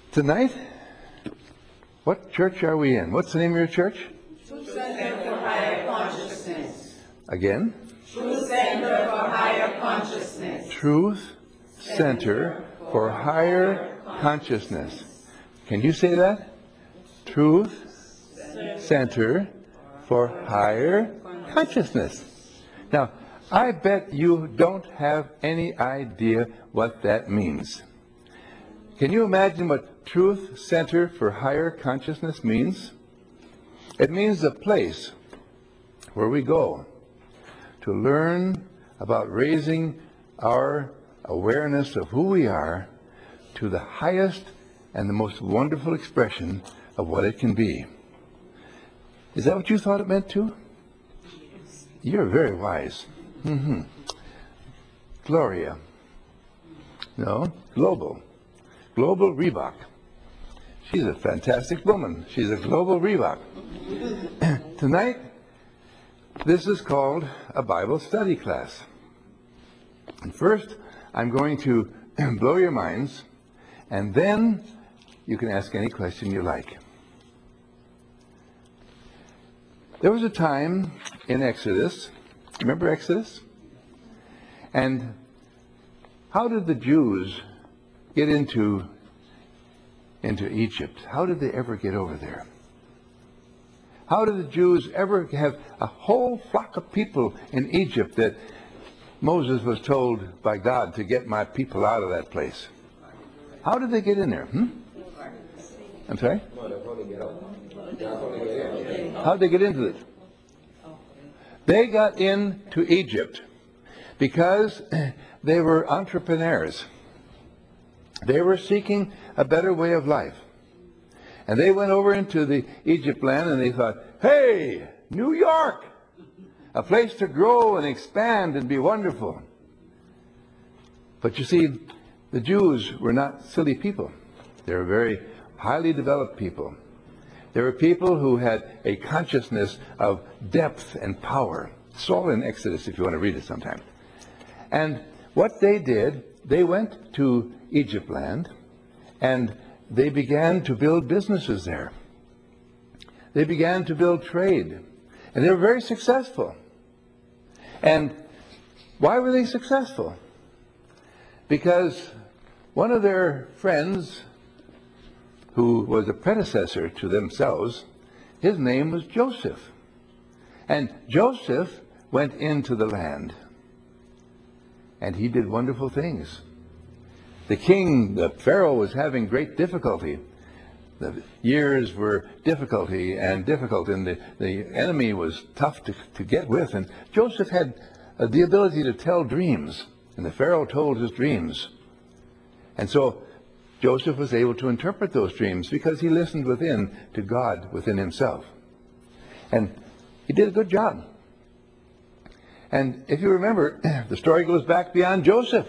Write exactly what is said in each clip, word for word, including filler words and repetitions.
Tonight, what church are we in? What's the name of your church? Truth Center for Higher Consciousness. Again? Truth Center for Higher Consciousness. Truth Center for Higher Consciousness. Can you say that? Truth Center for Higher Consciousness. Now, I bet you don't have any idea what that means. Can you imagine what Truth Center for Higher Consciousness means? It means a place where we go to learn about raising our awareness of who we are to the highest and the most wonderful expression of what it can be. Is that what you thought it meant too? You're very wise. Mm-hmm. Gloria. No, Global. Global Reebok. She's a fantastic woman. She's a Global Reebok. Tonight, this is called a Bible study class. And first, I'm going to blow your minds, and then you can ask any question you like. There was a time in Exodus, remember Exodus? And how did the Jews get into, into Egypt? How did they ever get over there? How did the Jews ever have a whole flock of people in Egypt that Moses was told by God to get my people out of that place? How did they get in there? Hmm? I'm sorry? How did they get into it? They got into Egypt because they were entrepreneurs. They were seeking a better way of life. And they went over into the Egypt land and they thought, hey, New York, a place to grow and expand and be wonderful. But you see, the Jews were not silly people. They were very highly developed people. They were people who had a consciousness of depth and power. It's all in Exodus if you want to read it sometime. And what they did, they went to Egypt land and they began to build businesses there. They began to build trade. And they were very successful. And why were they successful? Because one of their friends, who was a predecessor to themselves, his name was Joseph. And Joseph went into the land. And he did wonderful things. The king, the Pharaoh, was having great difficulty. The years were difficulty and difficult, and the, the enemy was tough to, to get with. And Joseph had uh, the ability to tell dreams, and the Pharaoh told his dreams. And so Joseph was able to interpret those dreams because he listened within to God within himself. And he did a good job. And if you remember, the story goes back beyond Joseph.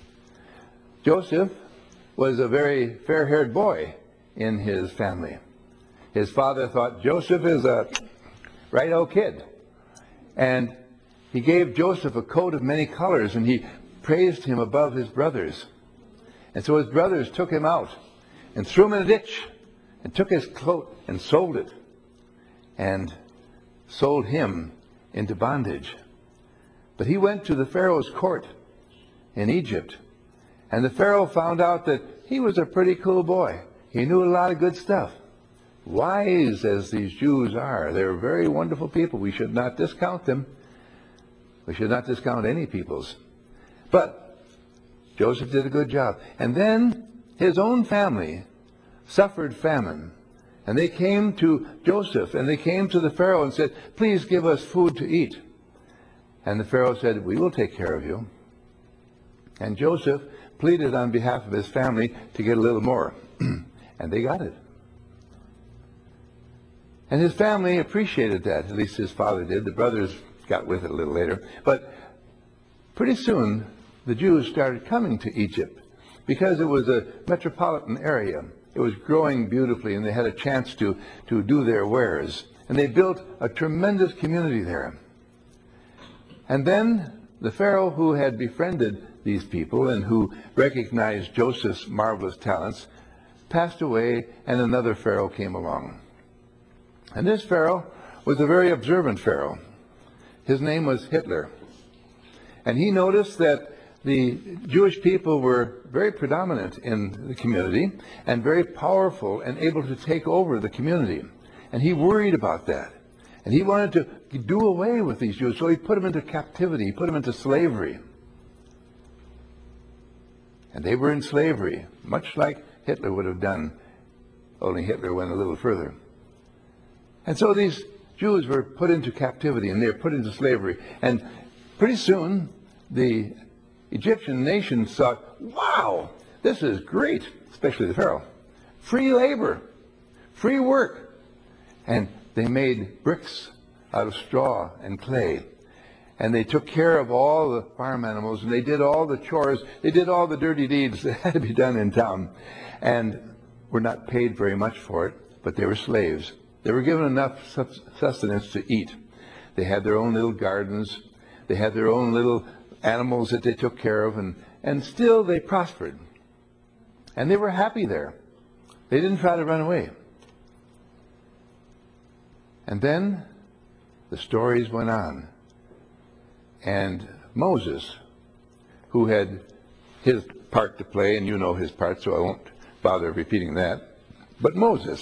Joseph was a very fair-haired boy in his family. His father thought Joseph is a right-o kid. And he gave Joseph a coat of many colors, and he praised him above his brothers. And so his brothers took him out and threw him in a ditch and took his coat and sold it and sold him into bondage. But he went to the Pharaoh's court in Egypt. And the Pharaoh found out that he was a pretty cool boy. He knew a lot of good stuff. Wise as these Jews are, they're very wonderful people. We should not discount them. We should not discount any peoples. But Joseph did a good job. And then his own family suffered famine. And they came to Joseph and they came to the Pharaoh and said, please give us food to eat. And the Pharaoh said, we will take care of you. And Joseph pleaded on behalf of his family to get a little more. And they got it. And his family appreciated that. At least his father did. The brothers got with it a little later. But pretty soon, the Jews started coming to Egypt because it was a metropolitan area. It was growing beautifully, and they had a chance to, to do their wares. And they built a tremendous community there. And then the Pharaoh, who had befriended these people and who recognized Joseph's marvelous talents, passed away, and another Pharaoh came along. And this Pharaoh was a very observant Pharaoh. His name was Hitler. And he noticed that the Jewish people were very predominant in the community and very powerful and able to take over the community. And he worried about that. And he wanted to do away with these Jews. So he put them into captivity. He put them into slavery. And they were in slavery, much like Hitler would have done, only Hitler went a little further. And so these Jews were put into captivity, and they were put into slavery. And pretty soon, the Egyptian nation thought, wow, this is great, especially the Pharaoh. Free labor, free work. And they made bricks out of straw and clay. And they took care of all the farm animals, and they did all the chores. They did all the dirty deeds that had to be done in town. And were not paid very much for it, but they were slaves. They were given enough sustenance to eat. They had their own little gardens. They had their own little animals that they took care of, and, and still they prospered. And they were happy there. They didn't try to run away. And then the stories went on. And Moses, who had his part to play, and you know his part, so I won't bother repeating that. But Moses,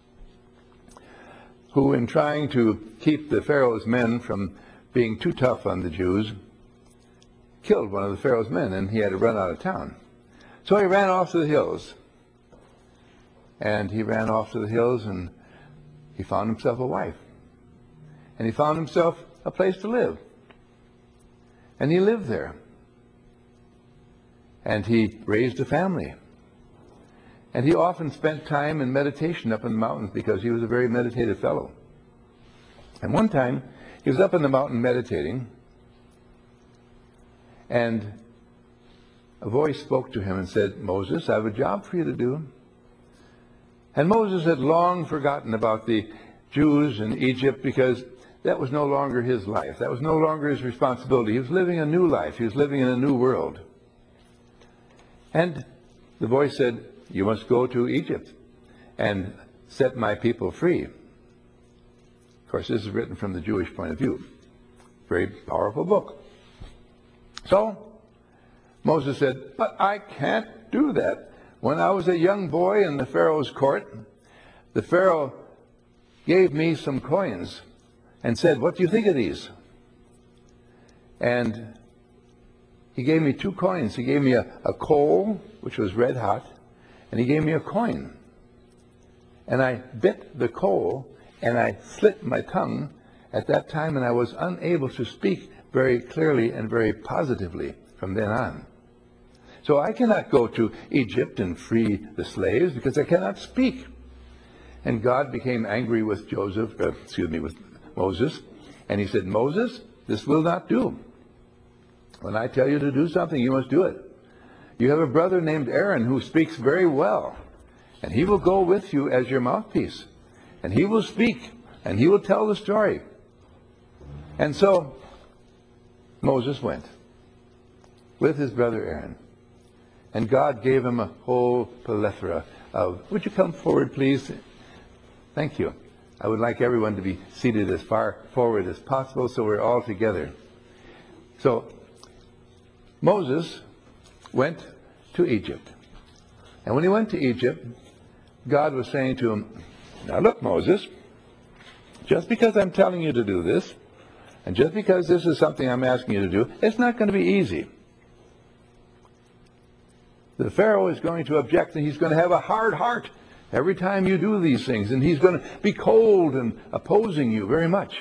who in trying to keep the Pharaoh's men from being too tough on the Jews, killed one of the Pharaoh's men, and he had to run out of town. So he ran off to the hills. And he ran off to the hills, and he found himself a wife. And he found himself a place to live. And he lived there. And he raised a family. And he often spent time in meditation up in the mountains because he was a very meditative fellow. And one time, he was up in the mountain meditating, and a voice spoke to him and said, Moses, I have a job for you to do. And Moses had long forgotten about the Jews in Egypt because that was no longer his life. That was no longer his responsibility. He was living a new life. He was living in a new world. And the voice said, you must go to Egypt and set my people free. Of course, this is written from the Jewish point of view. Very powerful book. So Moses said, but I can't do that. When I was a young boy in the Pharaoh's court, the Pharaoh gave me some coins and said, what do you think of these? And he gave me two coins. He gave me a, a coal, which was red hot, and he gave me a coin. And I bit the coal, and I slit my tongue at that time, and I was unable to speak very clearly and very positively from then on. So I cannot go to Egypt and free the slaves because I cannot speak. And God became angry with Joseph, uh, excuse me, with Moses, and he said, Moses, this will not do. When I tell you to do something, you must do it. You have a brother named Aaron who speaks very well, and he will go with you as your mouthpiece, and he will speak, and he will tell the story. And so Moses went with his brother Aaron, and God gave him a whole plethora of, would you come forward, please? Thank you. I would like everyone to be seated as far forward as possible so we're all together. So Moses went to Egypt. And when he went to Egypt, God was saying to him, now look, Moses, just because I'm telling you to do this, and just because this is something I'm asking you to do, it's not going to be easy. The Pharaoh is going to object, and he's going to have a hard heart every time you do these things, and he's going to be cold and opposing you very much.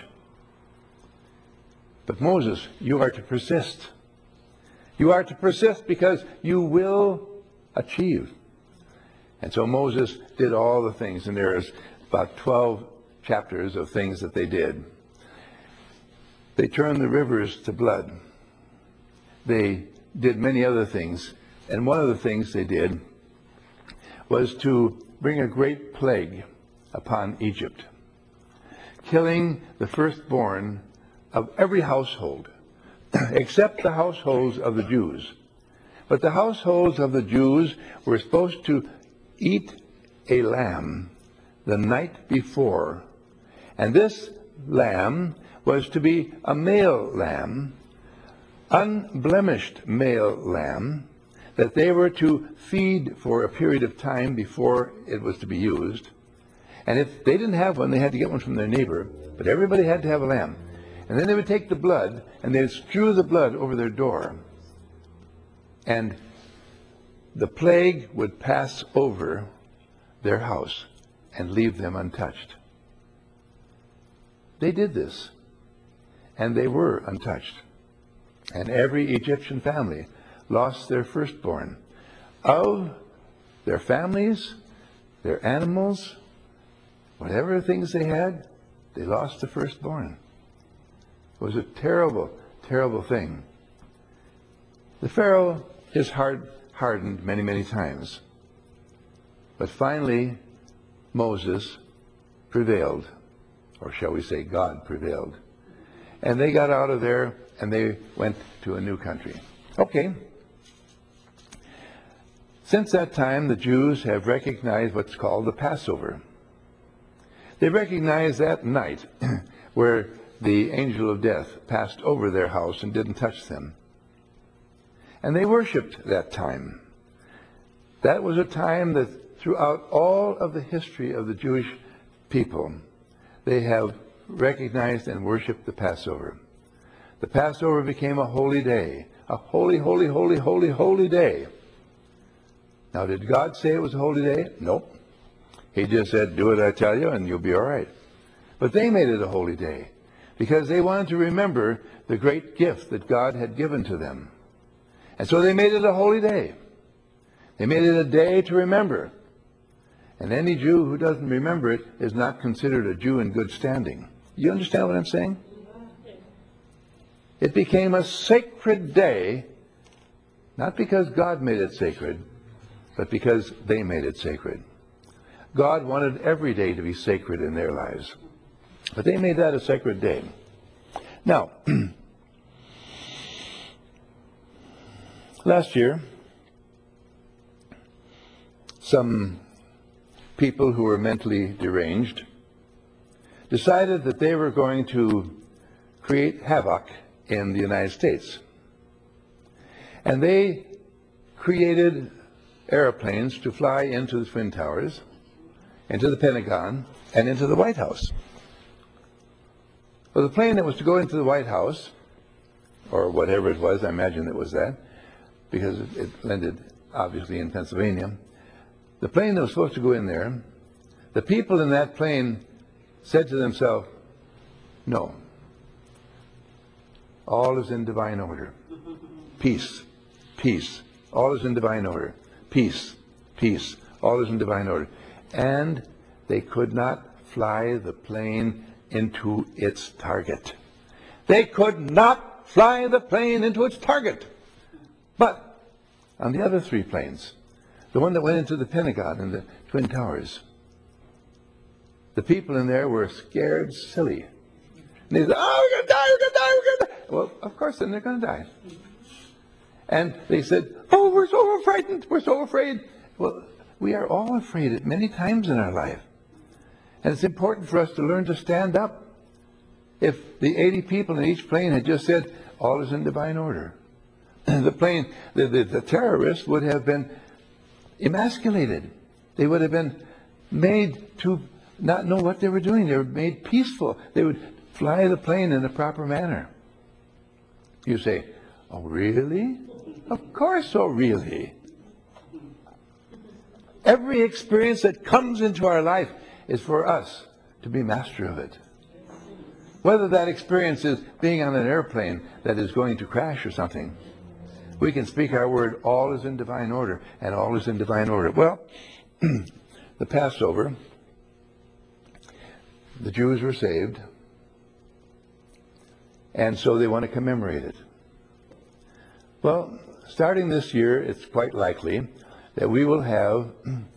But Moses, you are to persist. You are to persist because you will achieve. And so Moses did all the things, and there's about twelve chapters of things that they did. They turned the rivers to blood. They did many other things, and one of the things they did was to bring a great plague upon Egypt, killing the firstborn of every household, except the households of the Jews. But the households of the Jews were supposed to eat a lamb the night before. And this lamb was to be a male lamb, unblemished male lamb, that they were to feed for a period of time before it was to be used. And if they didn't have one, they had to get one from their neighbor, but everybody had to have a lamb. And then they would take the blood, and they'd strew the blood over their door. And the plague would pass over their house and leave them untouched. They did this, and they were untouched. And every Egyptian family lost their firstborn. Of their families, their animals, whatever things they had, they lost the firstborn. It was a terrible, terrible thing. The Pharaoh, his heart hardened many, many times. But finally, Moses prevailed, or shall we say God prevailed. And they got out of there and they went to a new country. Okay. Since that time, the Jews have recognized what's called the Passover. They recognized that night where the angel of death passed over their house and didn't touch them. And they worshiped that time. That was a time that throughout all of the history of the Jewish people, they have recognized and worshiped the Passover. The Passover became a holy day, a holy, holy, holy, holy, holy day. Now, did God say it was a holy day? Nope. He just said, do what I tell you and you'll be all right. But they made it a holy day because they wanted to remember the great gift that God had given to them. And so they made it a holy day. They made it a day to remember. And any Jew who doesn't remember it is not considered a Jew in good standing. You understand what I'm saying? It became a sacred day, not because God made it sacred, but because they made it sacred. God wanted every day to be sacred in their lives. But they made that a sacred day. Now, last year, some people who were mentally deranged decided that they were going to create havoc in the United States. And they created airplanes to fly into the Twin Towers, into the Pentagon, and into the White House. Well, the plane that was to go into the White House, or whatever it was, I imagine it was that, because it, it landed obviously in Pennsylvania. The plane that was supposed to go in there, the people in that plane said to themselves, no, all is in divine order. Peace, peace, all is in divine order. Peace, peace, all is in divine order. And they could not fly the plane into its target. They could not fly the plane into its target. But on the other three planes, the one that went into the Pentagon and the Twin Towers, the people in there were scared silly. And they said, oh, we're going to die, we're going to die, we're going to die. Well, of course, then they're going to die. And they said, oh, we're so frightened, we're so afraid. Well, we are all afraid at many times in our life. And it's important for us to learn to stand up. If the eighty people in each plane had just said, all is in divine order, the plane, the, the, the terrorists would have been emasculated. They would have been made to not know what they were doing. They were made peaceful. They would fly the plane in a proper manner. You say, oh, really? Of course, oh, really. Every experience that comes into our life is for us to be master of it. Whether that experience is being on an airplane that is going to crash or something, we can speak our word, all is in divine order, and all is in divine order. Well, the Passover, the Jews were saved, and so they want to commemorate it. Well, starting this year, it's quite likely that we will have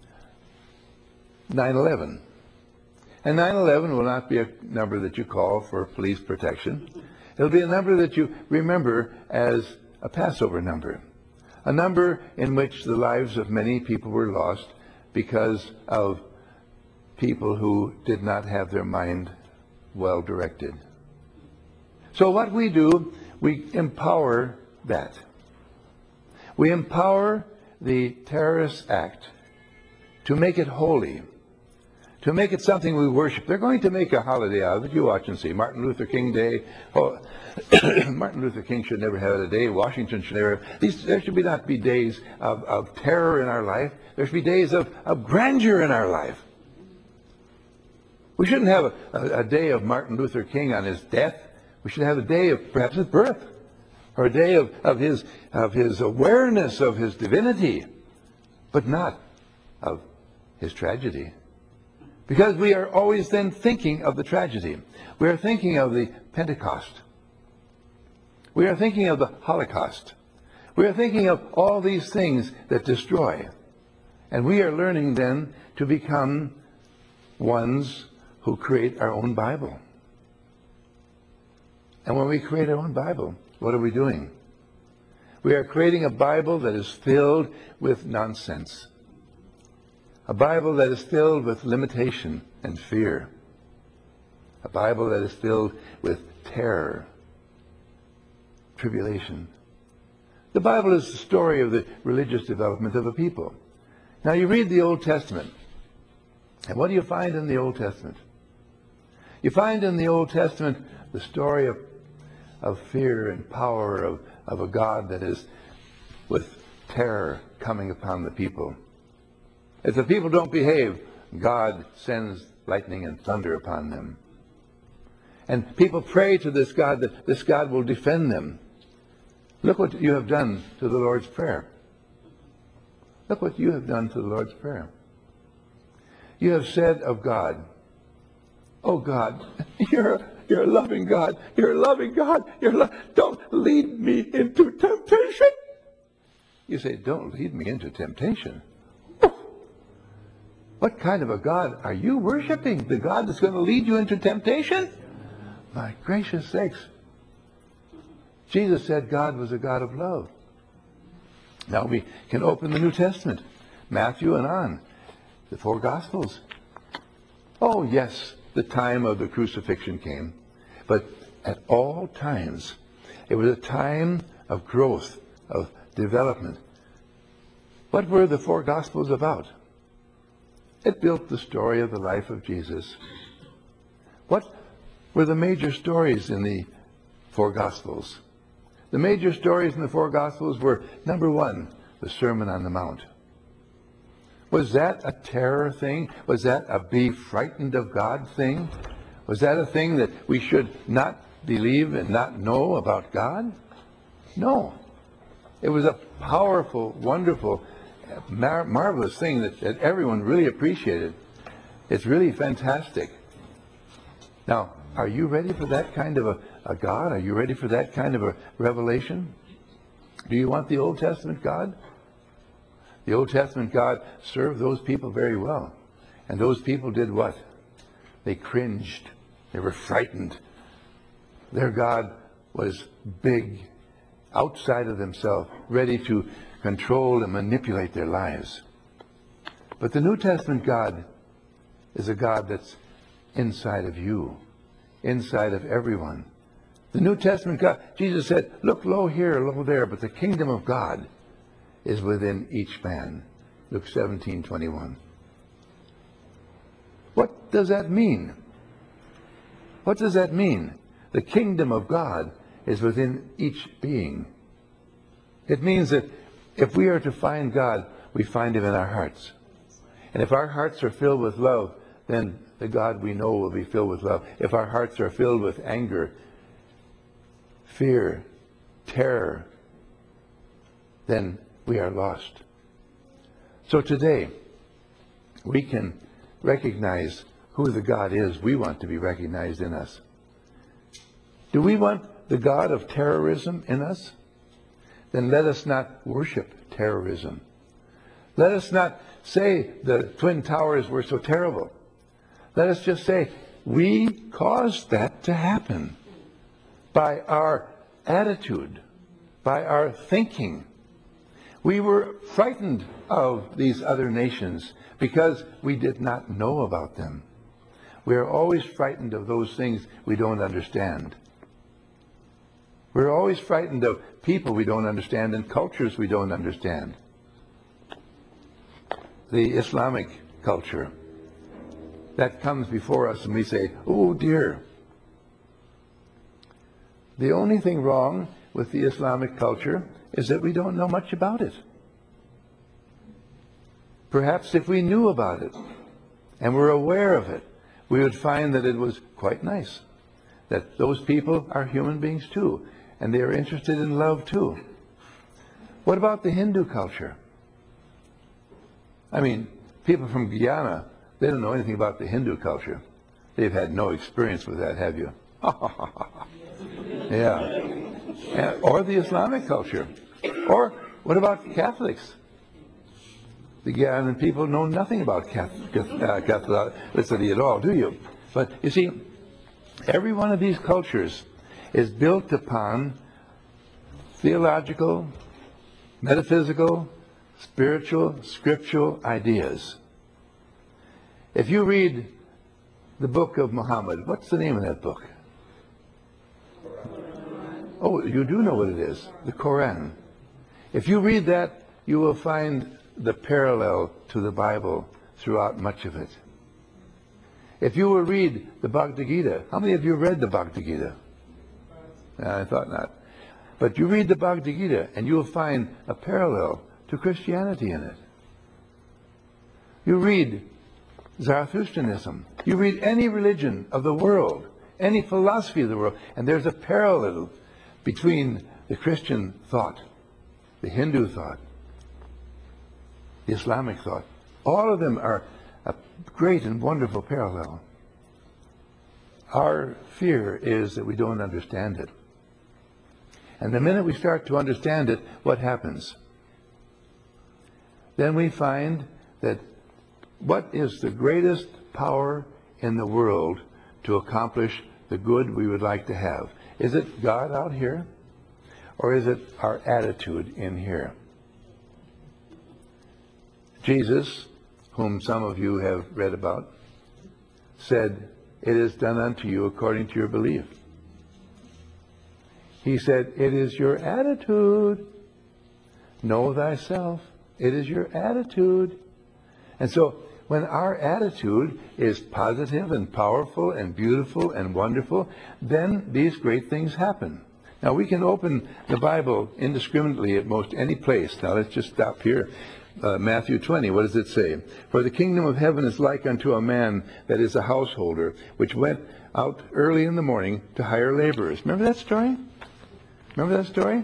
nine eleven. And nine eleven will not be a number that you call for police protection. It'll be a number that you remember as a Passover number, a number in which the lives of many people were lost because of people who did not have their mind well directed. So what we do, we empower that. We empower the terrorist act to make it holy, to make it something we worship. They're going to make a holiday out of it. You watch and see. Martin Luther King Day. Oh, Martin Luther King should never have had a day. Washington should never have. These, there should be not be days of, of terror in our life. There should be days of, of grandeur in our life. We shouldn't have a, a, a day of Martin Luther King on his death. We should have a day of perhaps his birth, or a day of, of, his, of his awareness of his divinity, but not of his tragedy. Because we are always then thinking of the tragedy. We are thinking of the Pentecost. We are thinking of the Holocaust. We are thinking of all these things that destroy. And we are learning then to become ones who create our own Bible. And when we create our own Bible, what are we doing? We are creating a Bible that is filled with nonsense. A Bible that is filled with limitation and fear. A Bible that is filled with terror, tribulation. The Bible is the story of the religious development of a people. Now you read the Old Testament, and what do you find in the Old Testament? You find in the Old Testament the story of, of fear and power of, of a God that is with terror coming upon the people. If the people don't behave, God sends lightning and thunder upon them. And people pray to this God that this God will defend them. Look what you have done to the Lord's Prayer. Look what you have done to the Lord's Prayer. You have said of God, "Oh God, you're, you're a loving God. You're a loving God. You're lo- don't lead me into temptation." You say, "Don't lead me into temptation." What kind of a God are you worshiping? The God that's going to lead you into temptation? My gracious sakes. Jesus said God was a God of love. Now we can open the New Testament, Matthew and on, the four Gospels. Oh yes, the time of the crucifixion came. But at all times, it was a time of growth, of development. What were the four Gospels about? It built the story of the life of Jesus. What were the major stories in the four Gospels? The major stories in the four Gospels were, number one, the Sermon on the Mount. Was that a terror thing? Was that a be frightened of God thing? Was that a thing that we should not believe and not know about God? No. It was a powerful, wonderful, Mar- marvelous thing that, that everyone really appreciated. It's really fantastic. Now, are you ready for that kind of a, a God? Are you ready for that kind of a revelation? Do you want the Old Testament God? The Old Testament God served those people very well. And those people did what? They cringed. They were frightened. Their God was big, outside of themselves, ready to control and manipulate their lives. But the New Testament God is a God that's inside of you, inside of everyone. The New Testament God, Jesus said, "Look low here, low there, but the kingdom of God is within each man." Luke seventeen twenty-one. What does that mean? What does that mean? The kingdom of God is within each being. It means that if we are to find God, we find him in our hearts. And if our hearts are filled with love, then the God we know will be filled with love. If our hearts are filled with anger, fear, terror, then we are lost. So today, we can recognize who the God is we want to be recognized in us. Do we want the God of terrorism in us? Then let us not worship terrorism. Let us not say the Twin Towers were so terrible. Let us just say we caused that to happen by our attitude, by our thinking. We were frightened of these other nations because we did not know about them. We are always frightened of those things we don't understand. We're always frightened of people we don't understand and cultures we don't understand. The Islamic culture, that comes before us and we say, oh dear. The only thing wrong with the Islamic culture is that we don't know much about it. Perhaps if we knew about it and were aware of it, we would find that it was quite nice, that those people are human beings too, and they are interested in love too. What about the Hindu culture? I mean, people from Guyana, they don't know anything about the Hindu culture. They've had no experience with that, have you? Yeah. And, or the Islamic culture. Or what about Catholics? The Guyana people know nothing about Catholic, uh, Catholicity at all, do you? But you see, every one of these cultures is built upon theological, metaphysical, spiritual, scriptural ideas. If you read the book of Muhammad, what's the name of that book? Oh, you do know what it is, the Quran. If you read that, you will find the parallel to the Bible throughout much of it. If you will read the Bhagavad Gita, how many of you read the Bhagavad Gita? I thought not. But you read the Bhagavad Gita and you will find a parallel to Christianity in it. You read Zarathustranism. You read any religion of the world, any philosophy of the world, and there's a parallel between the Christian thought, the Hindu thought, the Islamic thought. All of them are a great and wonderful parallel. Our fear is that we don't understand it. And the minute we start to understand it, what happens? Then we find that what is the greatest power in the world to accomplish the good we would like to have? Is it God out here? Or is it our attitude in here? Jesus, whom some of you have read about, said, "It is done unto you according to your belief." He said, "It is your attitude. Know thyself." It is your attitude. And so when our attitude is positive and powerful and beautiful and wonderful, then these great things happen. Now we can open the Bible indiscriminately at most any place. Now let's just stop here. Uh, Matthew twenty, what does it say? "For the kingdom of heaven is like unto a man that is a householder, which went out early in the morning to hire laborers." Remember that story? Remember that story?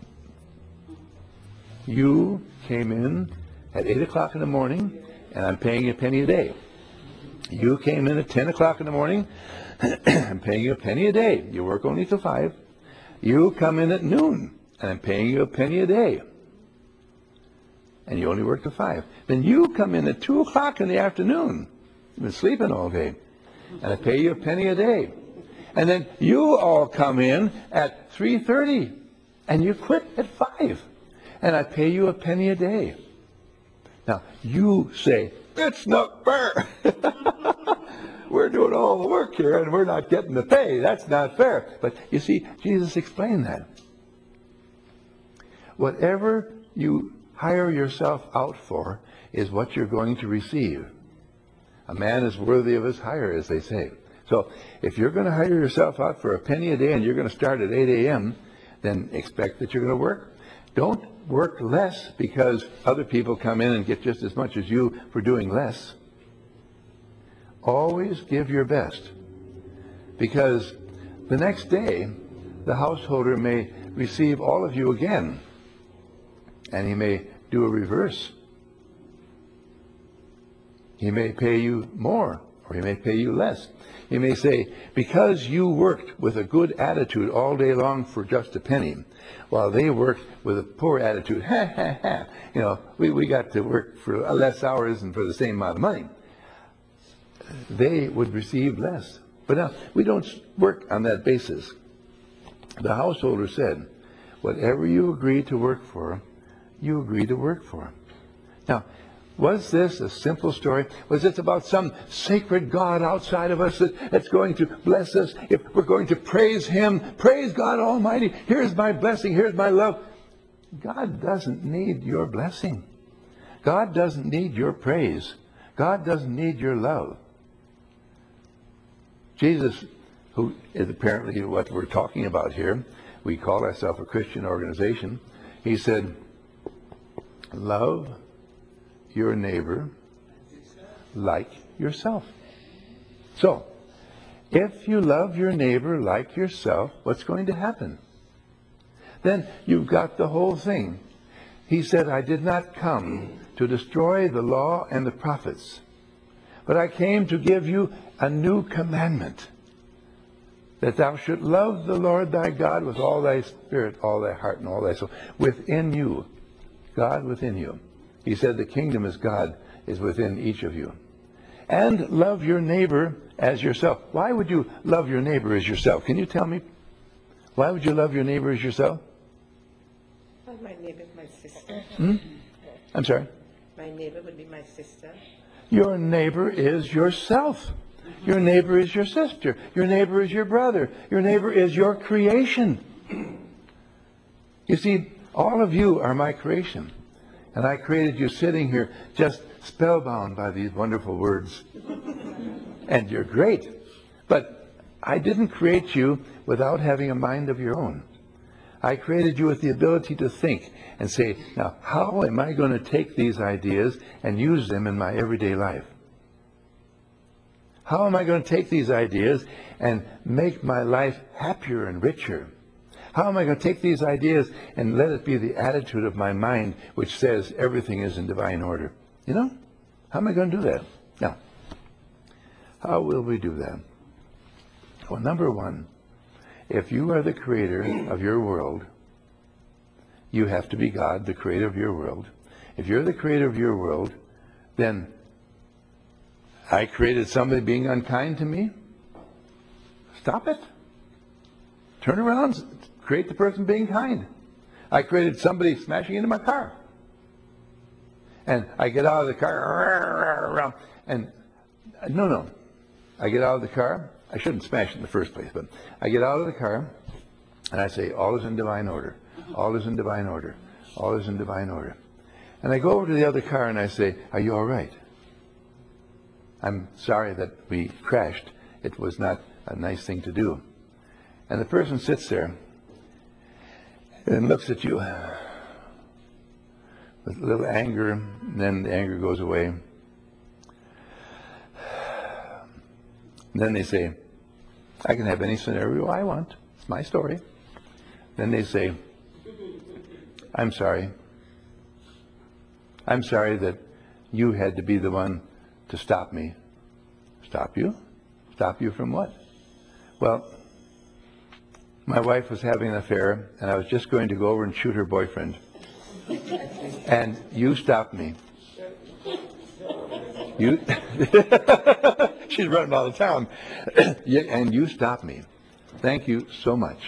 You came in at eight o'clock in the morning, and I'm paying you a penny a day. You came in at ten o'clock in the morning, I'm paying you a penny a day. You work only till five. You come in at noon, and I'm paying you a penny a day. And you only work till five. Then you come in at two o'clock in the afternoon. You've been sleeping all day. And I pay you a penny a day. And then you all come in at three thirty, and you quit at five. And I pay you a penny a day. Now, you say, "It's not fair." We're doing all the work here, and we're not getting the pay. That's not fair. But you see, Jesus explained that. Whatever you hire yourself out for is what you're going to receive. A man is worthy of his hire, as they say. So if you're going to hire yourself out for a penny a day and you're going to start at eight a m, then expect that you're going to work. Don't work less because other people come in and get just as much as you for doing less. Always give your best, because the next day the householder may receive all of you again, and he may do a reverse. He may pay you more, or he may pay you less. He may say, "Because you worked with a good attitude all day long for just a penny, while they worked with a poor attitude, ha ha ha, you know, we, we got to work for less hours and for the same amount of money," they would receive less. But now, we don't work on that basis. The householder said, "Whatever you agree to work for, you agree to work for him. Now, was this a simple story? Was this about some sacred God outside of us that, that's going to bless us if we're going to praise him? Praise God Almighty. Here's my blessing. Here's my love. God doesn't need your blessing. God doesn't need your praise. God doesn't need your love. Jesus, who is apparently what we're talking about here, we call ourselves a Christian organization, he said, love your neighbor like yourself. So, if you love your neighbor like yourself, what's going to happen? Then you've got the whole thing. He said, I did not come to destroy the law and the prophets, but I came to give you a new commandment, that thou should love the Lord thy God with all thy spirit, all thy heart, and all thy soul. Within you. God within you. He said the kingdom is God, is within each of you. And love your neighbor as yourself. Why would you love your neighbor as yourself? Can you tell me? Why would you love your neighbor as yourself? Well, my neighbor is my sister. Hmm? I'm sorry? My neighbor would be my sister. Your neighbor is yourself. Your neighbor is your sister. Your neighbor is your brother. Your neighbor is your creation. You see, all of you are my creation. And I created you sitting here just spellbound by these wonderful words. And you're great. But I didn't create you without having a mind of your own. I created you with the ability to think and say, now, how am I going to take these ideas and use them in my everyday life? How am I going to take these ideas and make my life happier and richer? How am I going to take these ideas and let it be the attitude of my mind which says everything is in divine order? You know? How am I going to do that? Now, how will we do that? Well, number one, if you are the creator of your world, you have to be God, the creator of your world. If you're the creator of your world, then I created somebody being unkind to me. Stop it. Turn around. Create the person being kind. I created somebody smashing into my car. And I get out of the car. And no, no. I get out of the car. I shouldn't smash it in the first place, but I get out of the car and I say, all is in divine order. All is in divine order. All is in divine order. And I go over to the other car and I say, are you all right? I'm sorry that we crashed. It was not a nice thing to do. And the person sits there and looks at you with a little anger, and then the anger goes away. And then they say, I can have any scenario I want. It's my story. Then they say, I'm sorry. I'm sorry that you had to be the one to stop me. Stop you? Stop you from what? Well, my wife was having an affair, and I was just going to go over and shoot her boyfriend. And you stopped me. You, she's running out of town. And you stopped me. Thank you so much.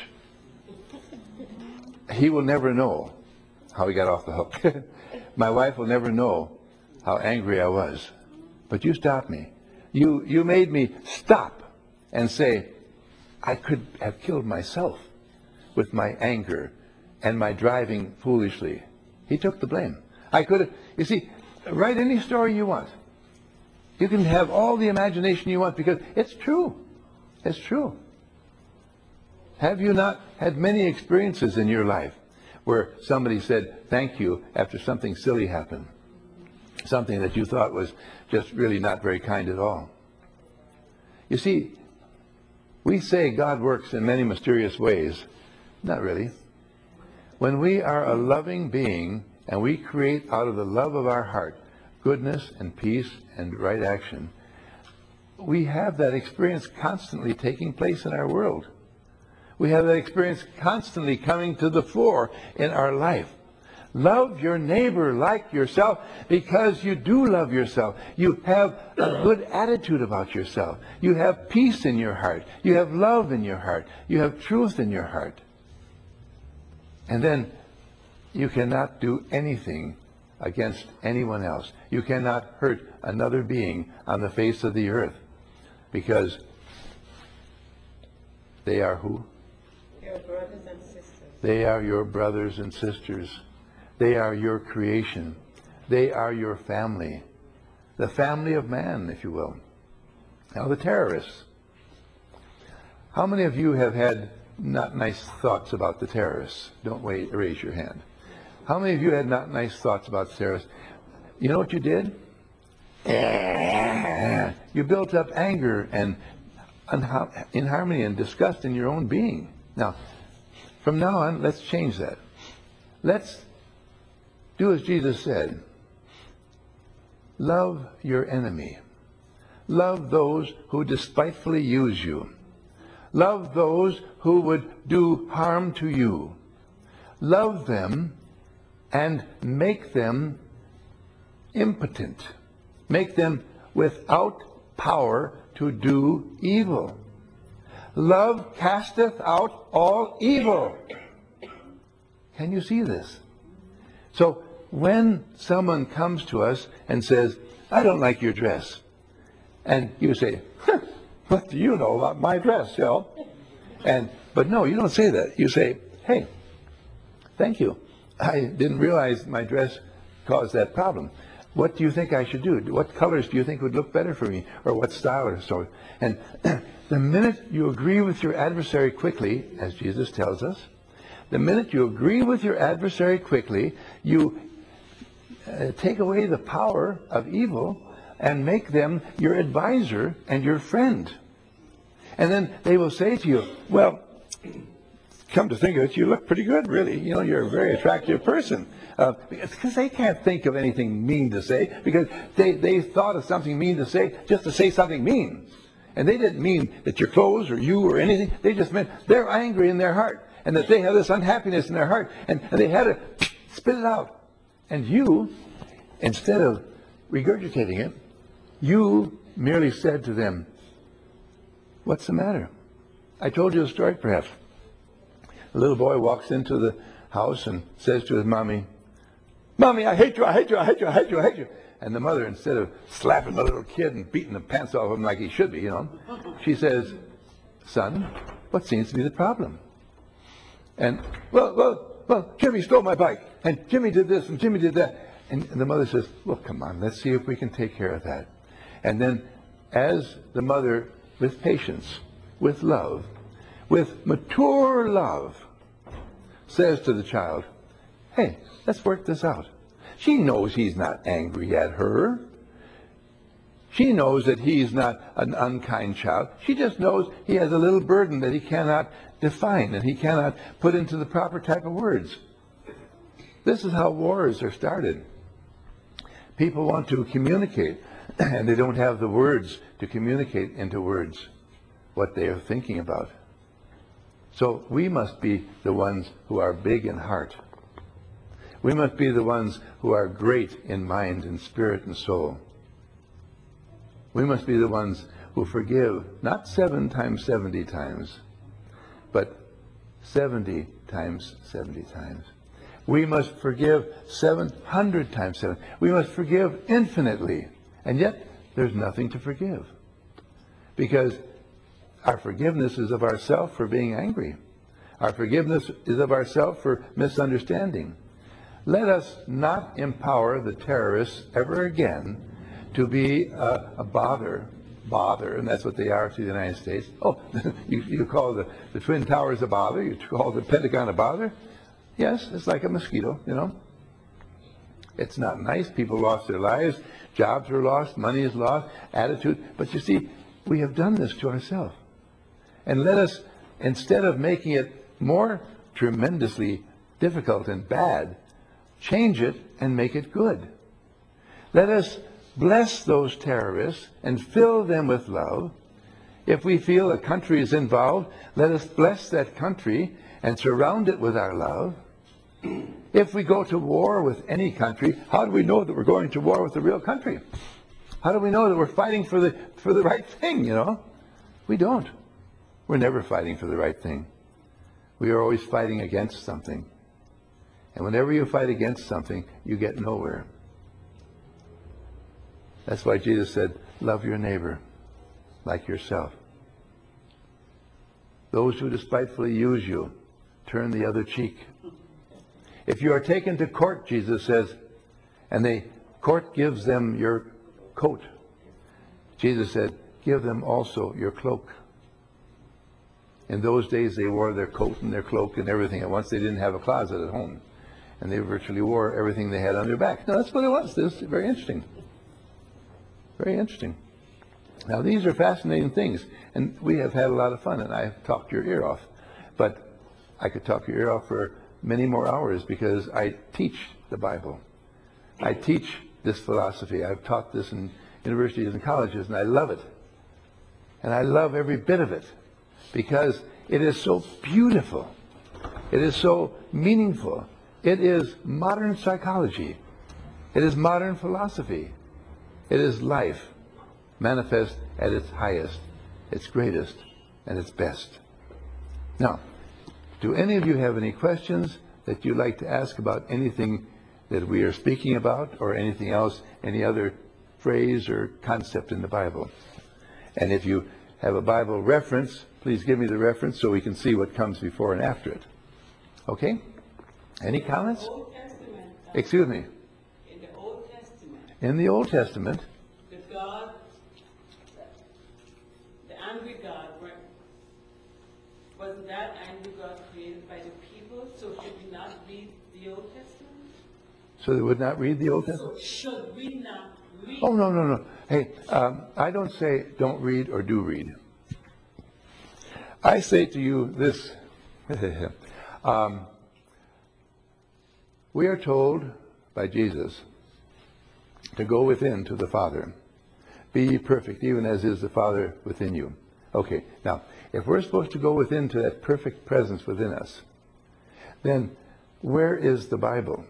He will never know how he got off the hook. My wife will never know how angry I was. But you stopped me. You, you made me stop and say, I could have killed myself with my anger and my driving foolishly. He took the blame. I could have, you see, write any story you want. You can have all the imagination you want because it's true. It's true. Have you not had many experiences in your life where somebody said thank you after something silly happened? Something that you thought was just really not very kind at all. You see, we say God works in many mysterious ways. Not really. When we are a loving being and we create out of the love of our heart goodness and peace and right action, we have that experience constantly taking place in our world. We have that experience constantly coming to the fore in our life. Love your neighbor like yourself because you do love yourself. You have a good attitude about yourself. You have peace in your heart. You have love in your heart. You have truth in your heart. And then You cannot do anything against anyone else. You cannot hurt another being on the face of the earth, because they are who? Your brothers and sisters. They are your brothers and sisters. They are your creation. They are your family. The family of man, if you will. Now, the terrorists. How many of you have had not nice thoughts about the terrorists? Don't wait, raise your hand. How many of you had not nice thoughts about the terrorists? You know what you did? You built up anger and inharmony and disgust in your own being. Now, from now on, let's change that. Let's do as Jesus said. Love your enemy. Love those who despitefully use you. Love those who would do harm to you. Love them and make them impotent. Make them without power to do evil. Love casteth out all evil. Can you see this? So when someone comes to us and says, I don't like your dress, and you say, huh, what do you know about my dress, you know? And, but no, you don't say that. You say, hey, thank you. I didn't realize my dress caused that problem. What do you think I should do? What colors do you think would look better for me? Or what style or so? And the minute you agree with your adversary quickly, as Jesus tells us, the minute you agree with your adversary quickly, you uh, take away the power of evil and make them your advisor and your friend. And then they will say to you, well, come to think of it, you look pretty good, really. You know, you're a very attractive person. Uh, because they can't think of anything mean to say, because they, they thought of something mean to say just to say something mean. And they didn't mean that your clothes or you or anything. They just meant they're angry in their heart, and that they have this unhappiness in their heart, and, and they had to spit it out. And you, instead of regurgitating it, you merely said to them, what's the matter? I told you a story, perhaps. A little boy walks into the house and says to his mommy, Mommy, I hate you, I hate you, I hate you, I hate you, I hate you. And the mother, instead of slapping the little kid and beating the pants off him like he should be, you know, she says, son, what seems to be the problem? And, well, well, well, Jimmy stole my bike, and Jimmy did this, and Jimmy did that. And the mother says, well, come on, let's see if we can take care of that. And then as the mother, with patience, with love, with mature love, says to the child, hey, let's work this out. She knows he's not angry at her. She knows that he's not an unkind child. She just knows he has a little burden that he cannot define and he cannot put into the proper type of words. This is how wars are started. People want to communicate, and they don't have the words to communicate into words what they are thinking about. So we must be the ones who are big in heart. We must be the ones who are great in mind and spirit and soul. We must be the ones who forgive, not seven times seventy times, but seventy times seventy times. We must forgive seven hundred times seven. We must forgive infinitely. And yet, there's nothing to forgive. Because our forgiveness is of ourselves for being angry. Our forgiveness is of ourselves for misunderstanding. Let us not empower the terrorists ever again to be a, a bother, bother, and that's what they are to the United States. Oh, you, you call the, the Twin Towers a bother? You call the Pentagon a bother? Yes, it's like a mosquito, you know. It's not nice. People lost their lives. Jobs are lost. Money is lost. Attitude. But you see, we have done this to ourselves. And let us, instead of making it more tremendously difficult and bad, change it and make it good. Let us bless those terrorists and fill them with love. If we feel a country is involved, let us bless that country and surround it with our love. If we go to war with any country, how do we know that we're going to war with the real country? How do we know that we're fighting for the for the right thing, you know? We don't. We're never fighting for the right thing. We are always fighting against something. And whenever you fight against something, you get nowhere. That's why Jesus said, love your neighbor like yourself. Those who despitefully use you, turn the other cheek. If you are taken to court, Jesus says, and the court gives them your coat, Jesus said, give them also your cloak. In those days, they wore their coat and their cloak and everything at once. They didn't have a closet at home. And they virtually wore everything they had on their back. No, that's what it was. This is very interesting. Very interesting. Now, these are fascinating things. And we have had a lot of fun, and I have talked your ear off. But I could talk your ear off for many more hours because I teach the Bible. I teach this philosophy. I've taught this in universities and colleges, and I love it. And I love every bit of it because it is so beautiful. It is so meaningful. It is modern psychology. It is modern philosophy. It is life manifest at its highest, its greatest, and its best. Now, do any of you have any questions that you'd like to ask about anything that we are speaking about or anything else, any other phrase or concept in the Bible? And if you have a Bible reference, please give me the reference so we can see what comes before and after it. Okay? Any comments? Old Testament. Excuse me. In the Old Testament, In the Old Testament, the God, the angry God, right? Wasn't that angry God created by the people? So should we not read the Old Testament? so they would not read the Old Testament? So should we not read? Oh, no, no, no. Hey, um, I don't say don't read or do read. I say to you this. um, we are told by Jesus to go within to the Father. Be ye perfect, even as is the Father within you. Okay, now, if we're supposed to go within to that perfect presence within us, then where is the Bible?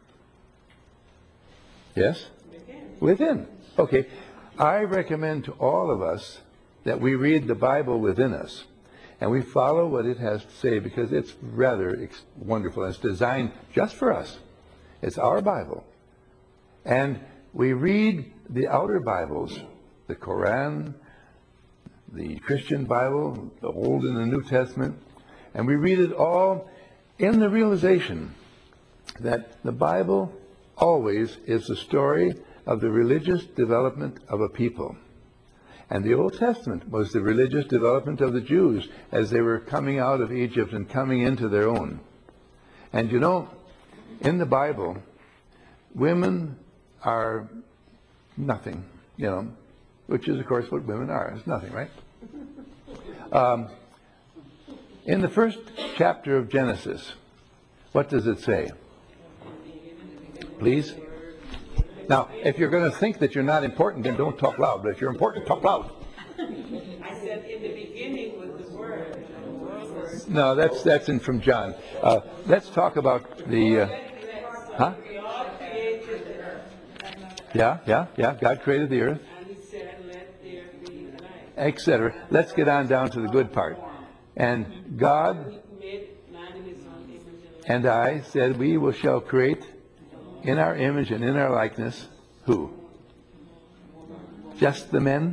Yes? Within. Okay. I recommend to all of us that we read the Bible within us and we follow what it has to say because it's rather ex- wonderful. It's designed just for us. It's our Bible. And we read the outer Bibles, the Koran, the Christian Bible, the Old and the New Testament, and we read it all in the realization that the Bible always is the story of the religious development of a people. And the Old Testament was the religious development of the Jews as they were coming out of Egypt and coming into their own. And you know, in the Bible, women are nothing, you know, which is, of course, what women are. It's nothing, right? Um, in the first chapter of Genesis, what does it say? Please? Now, if you're going to think that you're not important, then don't talk loud. But if you're important, talk loud. I said in the beginning was the Word, and the Word was... No, that's that's in from John. Uh, let's talk about the... Uh, huh? We all created the earth, Yeah, yeah, yeah. God created the earth, and He said, let there be light. et cetera. Let's get on down to the good part. And God He made man in His own image and likeness. and I said, we will shall create in our image and in our likeness, who? Just the men?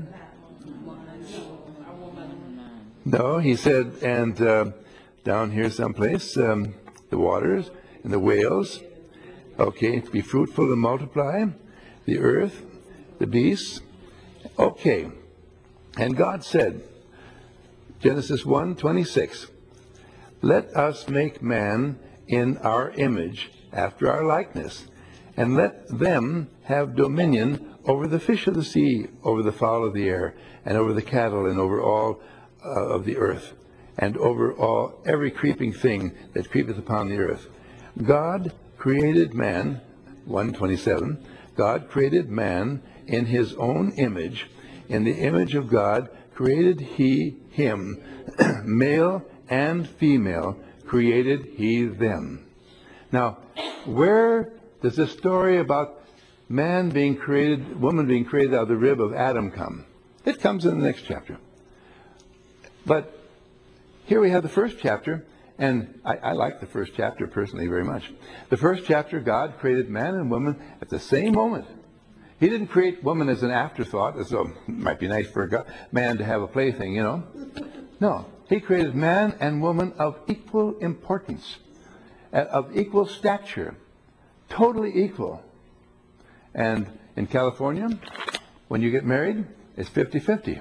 No, he said, and uh, down here someplace, um, the waters and the whales. Okay, be fruitful and multiply, the earth, the beasts. Okay, and God said, Genesis one twenty-six, let us make man in our image, after our likeness, and let them have dominion over the fish of the sea, over the fowl of the air, and over the cattle, and over all uh, of the earth, and over all every creeping thing that creepeth upon the earth. God created man, one twenty-seven, God created man in his own image. In the image of God created he him, male and female created he them. Now, where does this story about man being created, woman being created out of the rib of Adam come? It comes in the next chapter. But here we have the first chapter, And I, I like the first chapter personally very much. The first chapter, God created man and woman at the same moment. He didn't create woman as an afterthought, as though it might be nice for a man to have a plaything, you know. No, he created man and woman of equal importance, of equal stature, totally equal. And in California, when you get married, it's fifty fifty.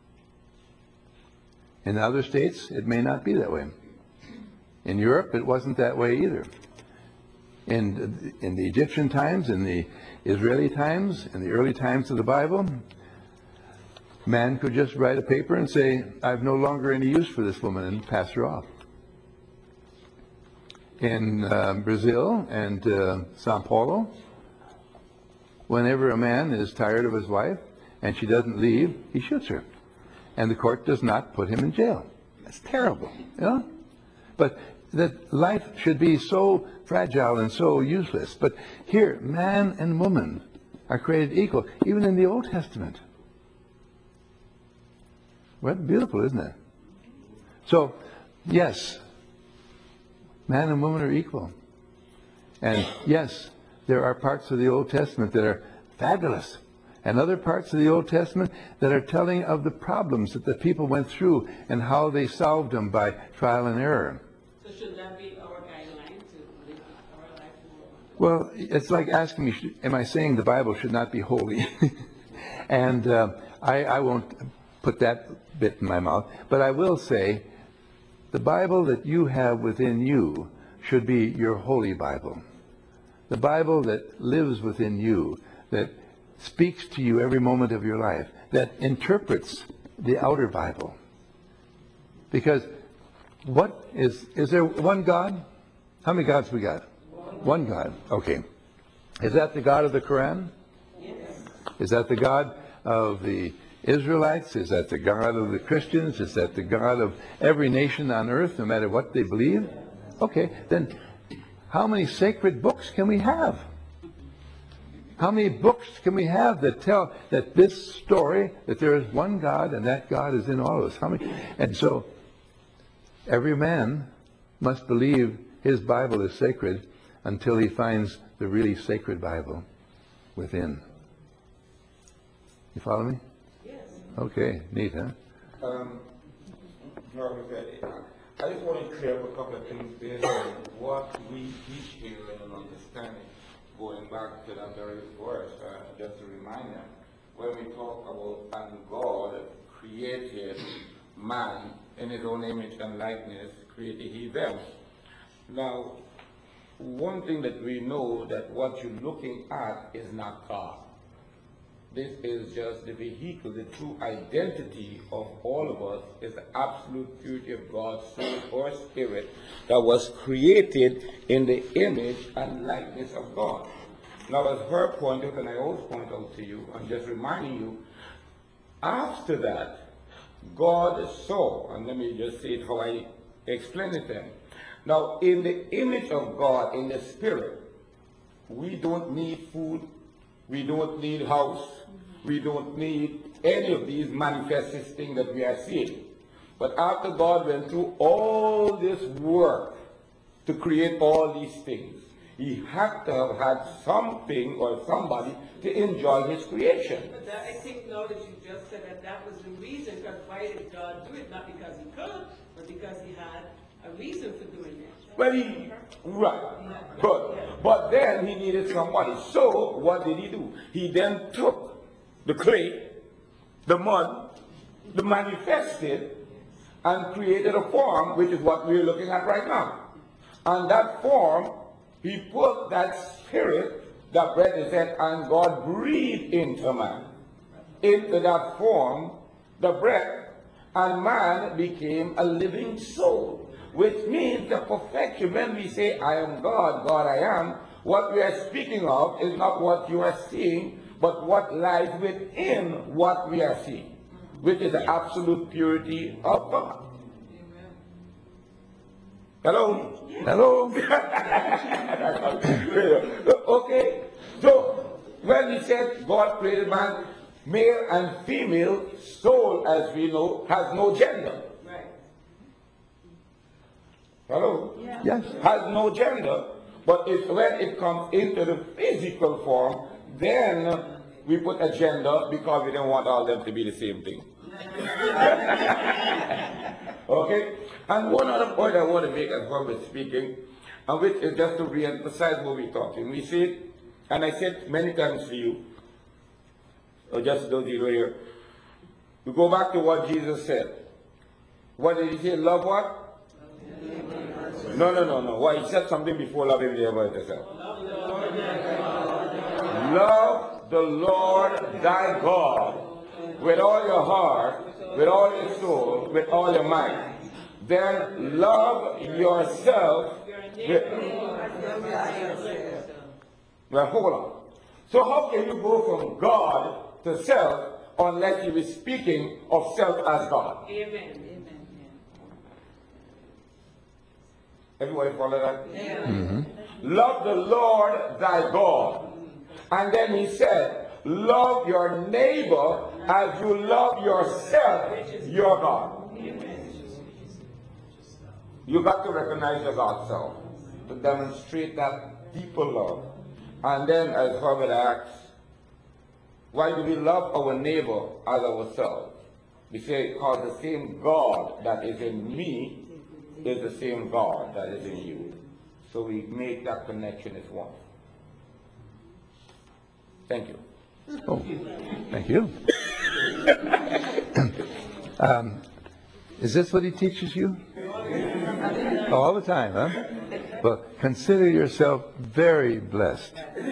In other states, it may not be that way. In Europe, it wasn't that way either. In, in the Egyptian times, in the Israeli times, in the early times of the Bible, man could just write a paper and say, I have no longer any use for this woman, and pass her off. In uh, Brazil and uh, Sao Paulo, whenever a man is tired of his wife and she doesn't leave, he shoots her. And the court does not put him in jail. That's terrible, you know? But that life should be so fragile and so useless. But here, man and woman are created equal, even in the Old Testament. Well, beautiful, isn't it? So, yes, man and woman are equal. And yes, there are parts of the Old Testament that are fabulous, and other parts of the Old Testament that are telling of the problems that the people went through and how they solved them by trial and error. So should that be our guideline to live our life more? Well, it's like asking me, am I saying the Bible should not be holy? and uh, I, I won't put that bit in my mouth, but I will say the Bible that you have within you should be your holy Bible. The Bible that lives within you, that speaks to you every moment of your life, that interprets the outer Bible. Because what is, is there one God? How many gods we got? One God. Okay. Is that the God of the Quran? Yes. Is that the God of the Israelites? Is that the God of the Christians? Is that the God of every nation on earth, no matter what they believe? Okay, then how many sacred books can we have? How many books can we have that tell that this story, that there is one God and that God is in all of us? How many? And so every man must believe his Bible is sacred until he finds the really sacred Bible within. You follow me? Yes. Okay, neat, huh? Um, no, I just want to clear up a couple of things based on what we teach here and understanding. Going back to that very verse, uh, just to remind them, when we talk about and God created man in his own image and likeness, created he them. Now, one thing that we know that what you're looking at is not God. This is just the vehicle, the true identity of all of us is the absolute purity of God's soul or spirit that was created in the image and likeness of God. Now, as her pointed out, and I always point out to you, I'm just reminding you, after that, God saw, and let me just say it how I explain it then. Now, in the image of God, in the spirit, we don't need food, we don't need house, we don't need any of these manifested things that we are seeing. But after God went through all this work to create all these things, he had to have had something or somebody to enjoy his creation. But that, I think now that you just said that, that was the reason, because why did God do it? Not because he could, but because he had a reason for doing it. Well, he, right, good. But then he needed somebody. So what did he do? He then took the clay, the mud, the manifested, and created a form, which is what we're looking at right now. And that form, he put that spirit that bread is said, and God breathed into man, into that form, the breath, and man became a living soul, which means the perfection. When we say, I am God, God I am, what we are speaking of is not what you are seeing, but what lies within what we are seeing, which is the absolute purity of God. Hello? Hello? Okay, so when he said God created man, male and female, soul, as we know, has no gender. Right. Hello? Yes. Has no gender, but it's when it comes into the physical form, then we put a gender because we don't want all them to be the same thing. Okay? And one other point I want to make as well with speaking, and which is just to re-emphasize what we're talking. We said, and I said many times to you, or just those of you who are here, we go back to what Jesus said. What did he say? Love what? No, no, no, no. Why? He said something before love him about yourself. Love the Lord thy God with all your heart, with all your soul, with all your mind. Then love yourself with... Well, hold on. So how can you go from God to self unless you be speaking of self as God? Amen. Everybody follow that? Yeah. Mm-hmm. Love the Lord thy God. And then he said, love your neighbor as you love yourself, your God. You got to recognize your God self to demonstrate that deeper love. And then, as Herbert asks, why do we love our neighbor as ourselves? We say, because the same God that is in me is the same God that is in you. So we make that connection as one. Thank you. Oh, thank you. um, is this what he teaches you? All the time, huh? Well, consider yourself very blessed.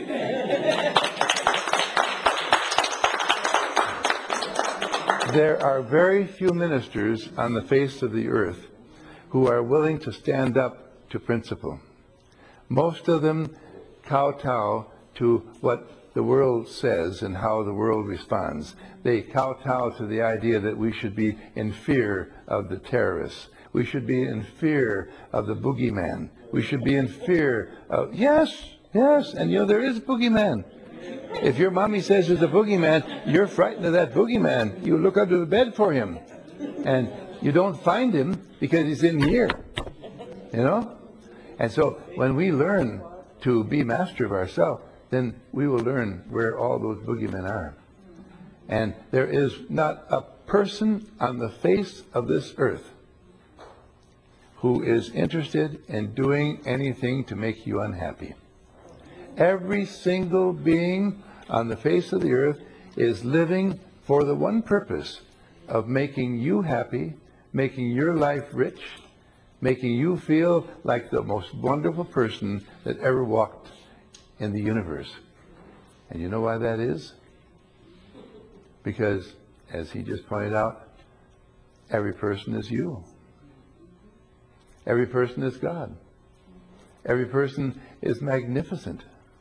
There are very few ministers on the face of the earth who are willing to stand up to principle. Most of them kowtow to what the world says and how the world responds. They kowtow to the idea that we should be in fear of the terrorists. We should be in fear of the boogeyman. We should be in fear of, yes, yes, and you know, there is boogeyman. If your mommy says there's a boogeyman, you're frightened of that boogeyman. You look under the bed for him. And you don't find him because he's in here. You know? And so when we learn to be master of ourselves, then we will learn where all those boogeymen are. And there is not a person on the face of this earth who is interested in doing anything to make you unhappy. Every single being on the face of the earth is living for the one purpose of making you happy, making your life rich, making you feel like the most wonderful person that ever walked in the universe. And you know why that is? Because, as he just pointed out, every person is you. Every person is God. Every person is magnificent.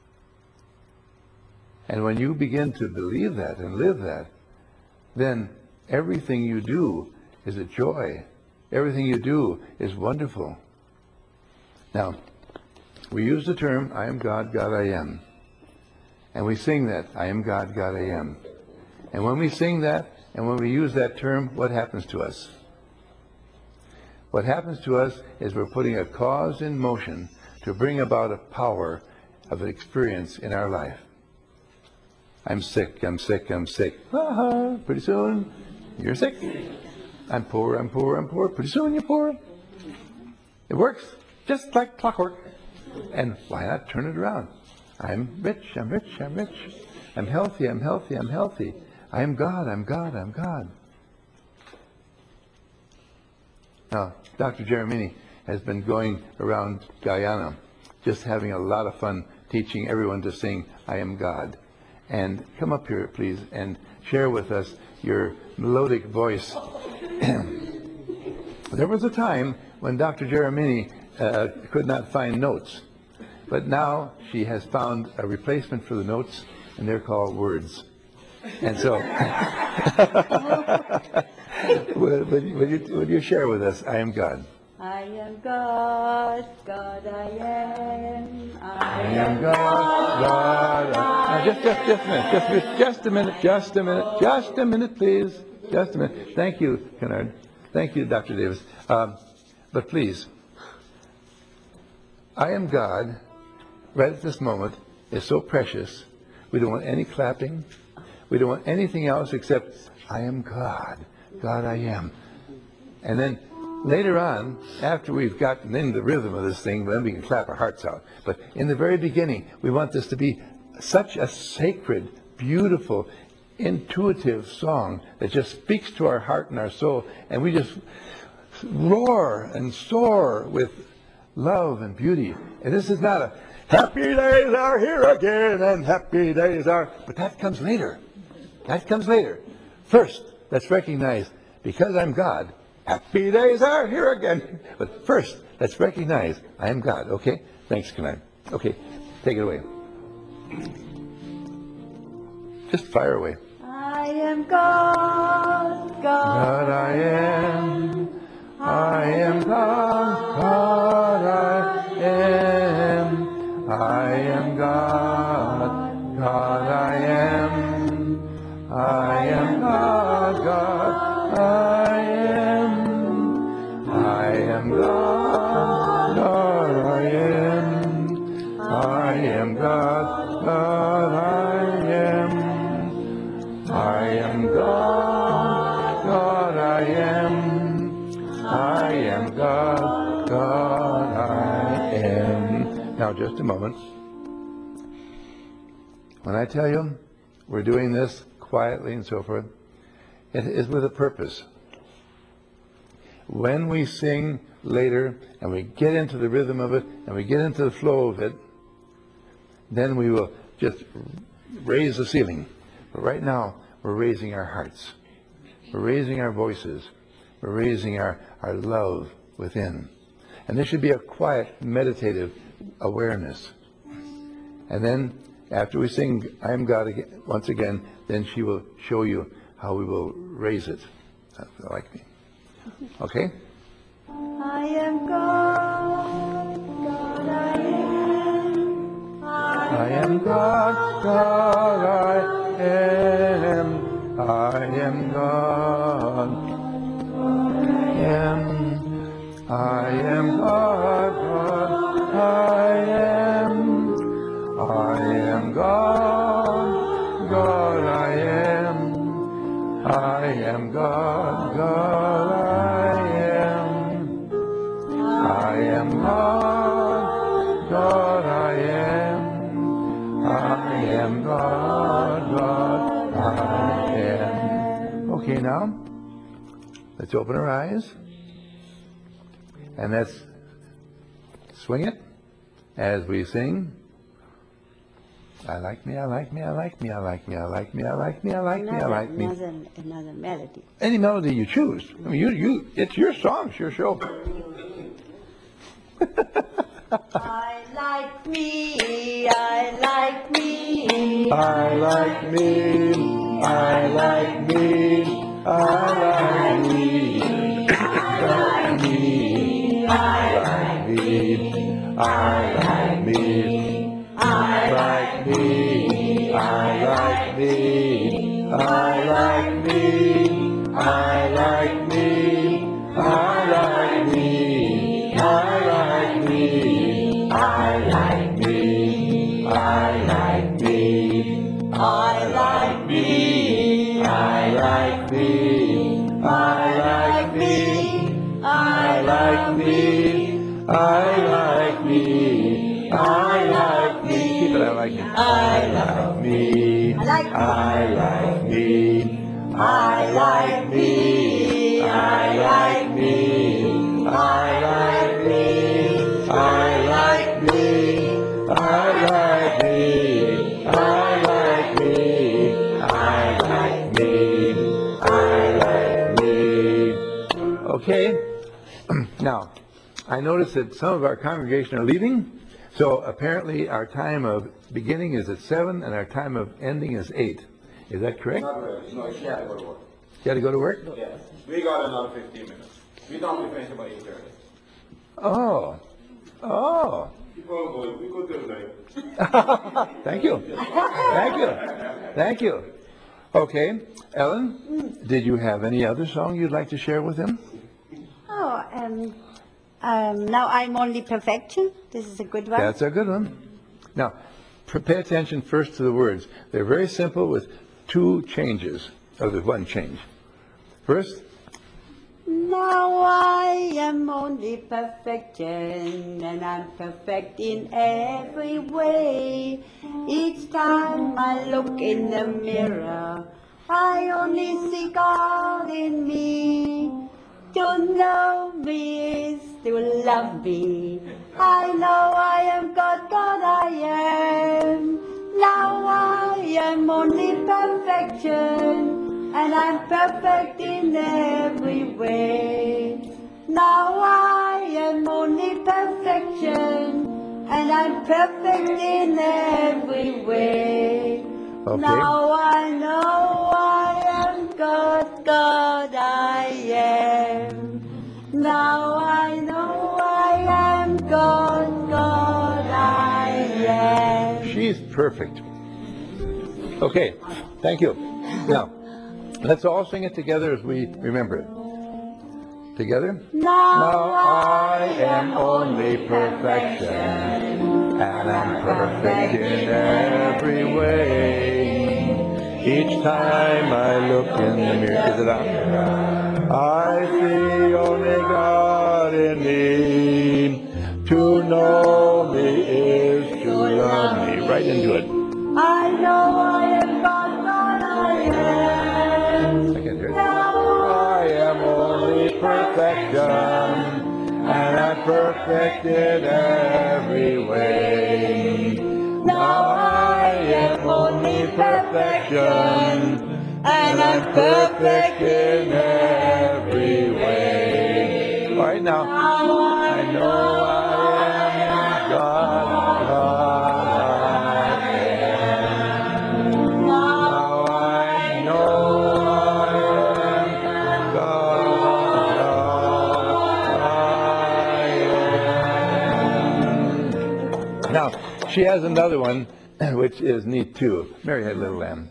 And when you begin to believe that and live that, then everything you do is a joy. Everything you do is wonderful. Now, we use the term, I am God, God I am. And we sing that, I am God, God I am. And when we sing that, and when we use that term, what happens to us? What happens to us is we're putting a cause in motion to bring about a power of an experience in our life. I'm sick, I'm sick, I'm sick. Ah, pretty soon, you're sick. I'm poor, I'm poor, I'm poor. Pretty soon, you're poor. It works just like clockwork. And why not turn it around? I'm rich, I'm rich, I'm rich. I'm healthy, I'm healthy, I'm healthy. I am God, I'm God, I'm God. Now, Doctor Jeremini has been going around Guyana, just having a lot of fun teaching everyone to sing, I am God. And come up here, please, and share with us your melodic voice. There was a time when Doctor Jeremini uh, could not find notes, but now she has found a replacement for the notes, and they're called words. And so, would, would, would, you, would you share with us, I am God? I am God, God I am. I, I am God, God. Now just, just, just a minute, just, a minute, just a minute, just a minute, just a minute, please. Just a minute. Thank you, Kennard. Thank you, Doctor Davis. Um, but please, I am God, right at this moment, is so precious. We don't want any clapping. We don't want anything else except, I am God. God I am. And then later on, after we've gotten in the rhythm of this thing, then we can clap our hearts out. But in the very beginning, we want this to be such a sacred, beautiful, intuitive song that just speaks to our heart and our soul, and we just roar and soar with love and beauty. And this is not a happy days are here again and happy days are, but that comes later. That comes later. First, let's recognize, because I'm God, happy days are here again. But first, let's recognize I am God. Okay? Thanks, Kanan. Okay, take it away. Just fire away. I am God, God, God I am. I am God. God I am. I am God. God I am. I am God. God I am. I am God. God I am. I am God. God I am. I am God, God I am. I am God, God I am. Now just a moment. When I tell you we're doing this quietly and so forth, it is with a purpose. When we sing later and we get into the rhythm of it and we get into the flow of it, then we will just raise the ceiling. But right now, we're raising our hearts. We're raising our voices. We're raising our, our love within. And there should be a quiet, meditative awareness. And then, after we sing I am God again, once again, then she will show you how we will raise it. Like me. Okay? I am God, God I am. I am God, God I am. I am God. I am. I am God, God I am. I am God, God I am. I am God, God I am. I am God, God I am. I am God, God I am. Okay, now, let's open our eyes. And let's swing it as we sing. I like me, I like me, I like me, I like me, I like me, I like me, I like me, I Another, like me. another, another melody. Any melody you choose. I mean, you, you, it's your song, it's your show. I like me, I like me. I like me, I like me, I like me, I like me, I like me, I like me, I like me, I like me, I like me, I like me, I like me, I like me, I like me, I like me, I like me, I like me, I like me, I like me, I like me, I like me. Keep it, I like me. I like me, I like me, I like me, I like me, I like me, I like me, I like me, I like me, I like me, I like me. Okay, now, I notice that some of our congregation are leaving, so apparently our time of beginning is at seven and our time of ending is eight. Is that correct? Not really. No, she had to go to work. You got to go to work? Yes. We got another fifteen minutes. We don't finish about eight thirty. Oh, oh. Keep on going. We go till nine. Thank you. Thank you. Thank you. Okay, Ellen, did you have any other song you'd like to share with him? Oh, um, Um, now I'm only perfection. This is a good one. That's a good one. Now, pr- pay attention first to the words. They're very simple with two changes, or the one change. First, Now I am only perfection, and I'm perfect in every way. Each time I look in the mirror, I only see God in me. To know me is to love me. I know I am God, God I am. Now I am only perfection, and I'm perfect in every way. Now I am only perfection, and I'm perfect in every way. Okay. Now I know I am God, God I am. Now I know I am God, God I am. she's perfect. Okay, thank you. Now, let's all sing it together as we remember it. Together? Now I am only perfection, and I'm perfect in every way. Each time I look in the mirror, is it on? I see only God in me. To know me is to love me. Right into it. I know I am God, God I am. I can't hear it. I am only perfection, and I'm perfect in every way. Now I am only perfection, and I'm perfect in every way. All right, now, I know I am God, God I am. Now I know I am God, God I am. Now, she has another one, which is neat too. Mary had a little lamb.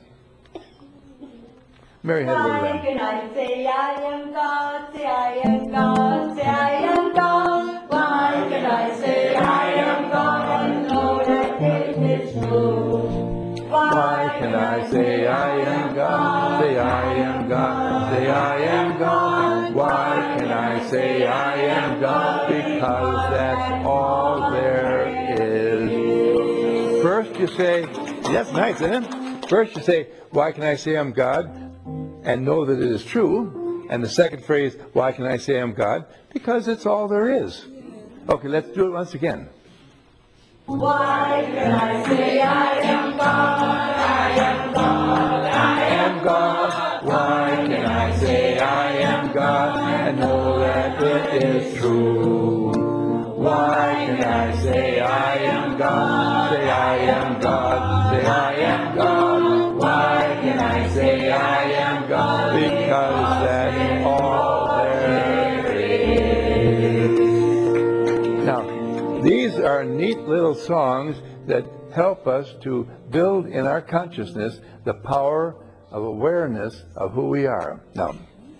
Mary had a little Why lamb. can I say I am God, say I am God, say I am God? Why can I say I am God and know that it is true? Why can I say I am God? Say I am God. Say I am God. Why can I say I am God? Because that's all there is. First you say, yes, nice, isn't it? First you say, why can I say I'm God? And know that it is true. And the second phrase, why can I say I'm God? Because it's all there is. Okay, let's do it once again. Why can I say I am God, I am God, I am God. Why can I say I am God and know that it is true? Why can I say I am God? Say I am God. Say I am God. Why can I say I am God? Because that's all there is. Now, these are neat little songs that help us to build in our consciousness the power of awareness of who we are. Now,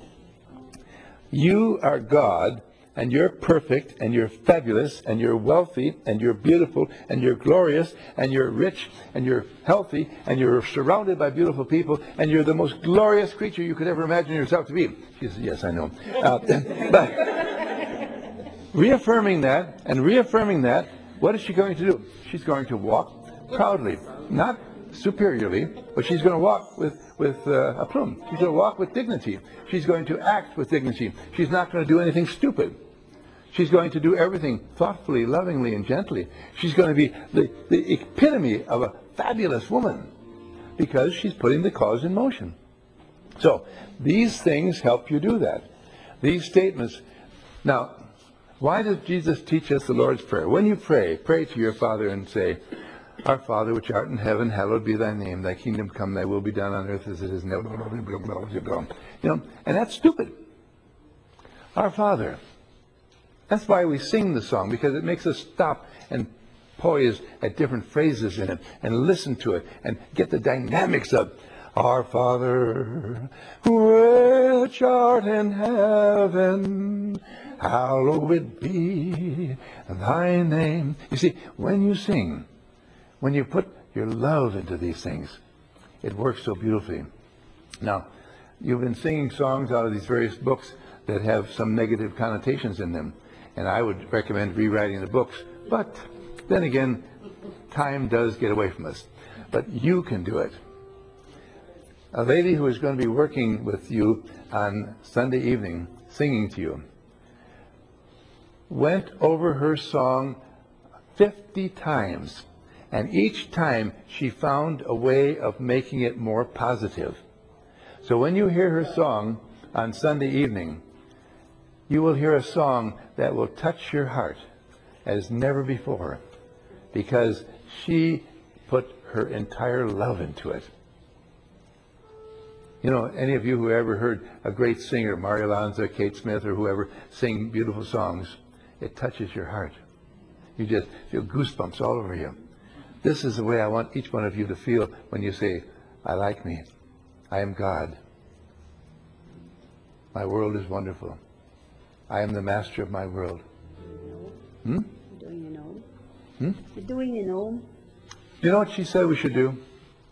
you are God, and you're perfect, and you're fabulous, and you're wealthy, and you're beautiful, and you're glorious, and you're rich, and you're healthy, and you're surrounded by beautiful people, and you're the most glorious creature you could ever imagine yourself to be. She says, yes, I know. Uh, but reaffirming that, and reaffirming that, what is she going to do? She's going to walk proudly, not superiorly, but she's going to walk with, with uh, aplomb. She's going to walk with dignity. She's going to act with dignity. She's not going to do anything stupid. She's going to do everything thoughtfully, lovingly, and gently. She's going to be the, the epitome of a fabulous woman because she's putting the cause in motion. So these things help you do that. These statements. Now, why does Jesus teach us the Lord's Prayer? When you pray, pray to your Father and say, Our Father, which art in heaven, hallowed be thy name. Thy kingdom come, thy will be done on earth as it is in heaven. You know, and that's stupid. Our Father. That's why we sing the song, because it makes us stop and poise at different phrases in it and listen to it and get the dynamics of Our Father, which art in heaven, hallowed be thy name. You see, when you sing, when you put your love into these things, it works so beautifully. Now, you've been singing songs out of these various books that have some negative connotations in them, and I would recommend rewriting the books. But then again, time does get away from us. But you can do it. A lady who is going to be working with you on Sunday evening, singing to you, went over her song fifty times, and each time she found a way of making it more positive. So when you hear her song on Sunday evening, you will hear a song that will touch your heart as never before, because she put her entire love into it. You know, any of you who ever heard a great singer, Mario Lanza, Kate Smith, or whoever, sing beautiful songs, it touches your heart. You just feel goosebumps all over you. This is the way I want each one of you to feel when you say, I like me. I am God. My world is wonderful. I am the master of my world. Hmm? Doing an Om. Hmm? You're doing an Om. You know what she said we should do?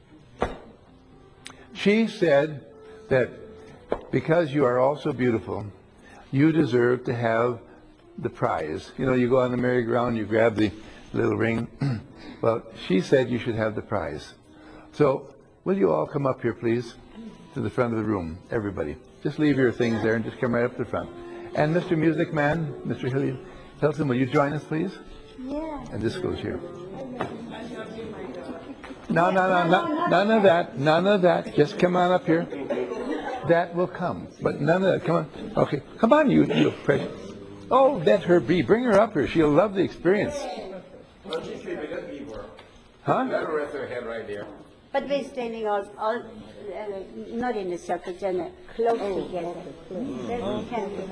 She said that because you are all so beautiful, you deserve to have the prize. You know, you go on the merry-go-round, you grab the little ring. Well, she said you should have the prize. So, will you all come up here, please, to the front of the room, everybody. Just leave your things there and just come right up to the front. And Mister Music Man, Mister Hill- Hilton, will you join us, please? Yeah. And this goes here. No, no, no, no, none of that, none of that. Just come on up here. That will come, but none of that. Come on. Okay, come on, you, you precious. Oh, let her be. Bring her up here. She'll love the experience. Well, she said, but just leave her. Huh? Let her rest her head right there. But we're standing all, all uh, not in a circle, just uh, close together. Then we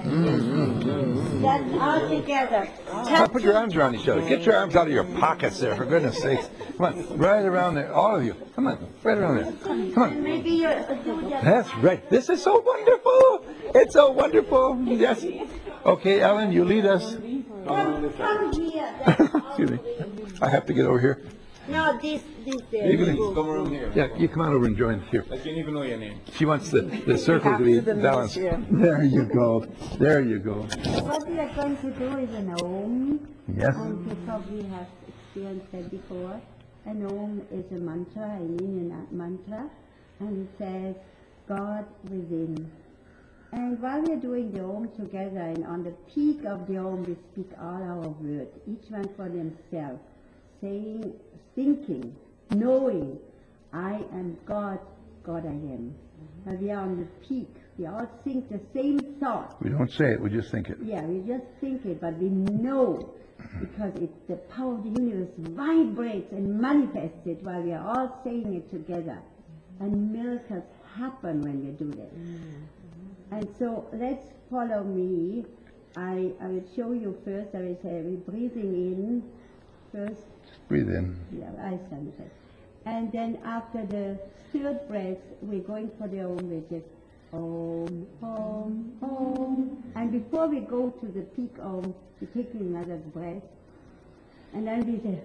can That's all together. Now put your arms around each other. Get your arms out of your pockets there, for goodness sakes. Come on, right around there, all of you. Come on, right around there. Come on. Maybe you do that. That's right. This is so wonderful. It's so wonderful. Yes. Okay, Ellen, you lead us. Come, come here. That's all Excuse me. we- I have to get over here. No, this, this You there. can- Come around here. Yeah, you come on over and join here. I didn't even know your name. She wants the, the circle to be balanced. There you go. There you go. What we are going to do is an Om. Yes. And you probably have experienced that before. An Om is a mantra, an Indian mantra, and it says, God within. And while we are doing the Om together, and on the peak of the Om, we speak all our words, each one for themselves, saying, thinking, knowing, I am God, God I am. And we are on the peak. We all think the same thought. We don't say it, we just think it. Yeah, we just think it, but we know because it's the power of the universe vibrates and manifests it while we are all saying it together. And miracles happen when we do that. And so let's follow me. I, I will show you first. I will say we're breathing in first. Breathe in. Yeah, I stand first. And then after the third breath, we're going for the Om, which is Om, Om, Om. And before we go to the peak Om, we take another breath. And then we say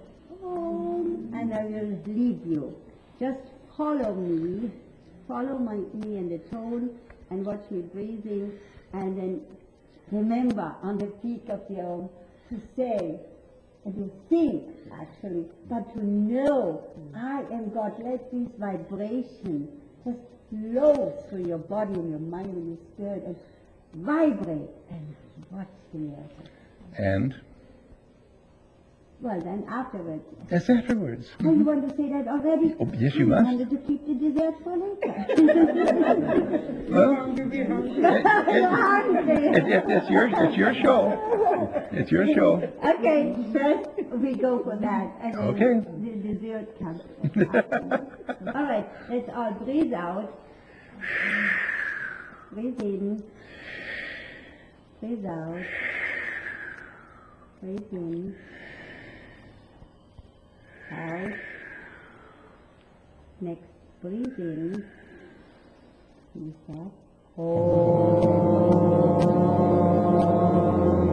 Om, and I will lead you. Just follow me, follow my, me and the tone, and watch me breathing. And then remember on the peak of the Om to say, and to think, actually, but to know, I am God. Let this vibration just flow through your body and your mind and your spirit and vibrate and watch the miracle. And? Well, then afterwards. That's afterwards. Oh, you want to say that already? Oh, yes, you I must. wanted to keep the dessert for later. Well, I'm hungry. it, it, it's, your, it's your show. It's your show. Okay, first we go for that, and then Okay. the dessert comes. All right, let's all breathe out. Breathe in. Breathe out. Breathe in. Out. Next, breathe in. Release that.